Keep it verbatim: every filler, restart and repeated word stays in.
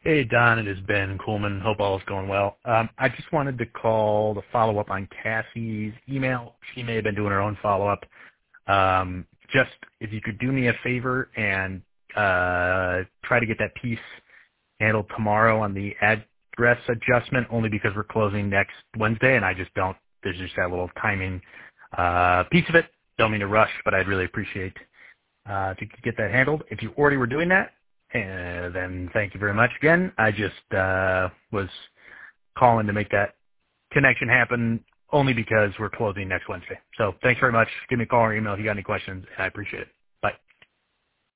Hey, Don, it is Ben Coolman. Hope all is going well. Um, I just wanted to call to follow up on Cassie's email. She may have been doing her own follow-up. Um, just if you could do me a favor and uh, try to get that piece handled tomorrow on the address adjustment, only because we're closing next Wednesday, and I just don't, there's just that little timing uh, piece of it. Don't mean to rush, but I'd really appreciate uh, to get that handled. If you already were doing that, uh, then thank you very much again. I just uh, was calling to make that connection happen only because we're closing next Wednesday. So thanks very much. Give me a call or email if you got any questions. I appreciate it.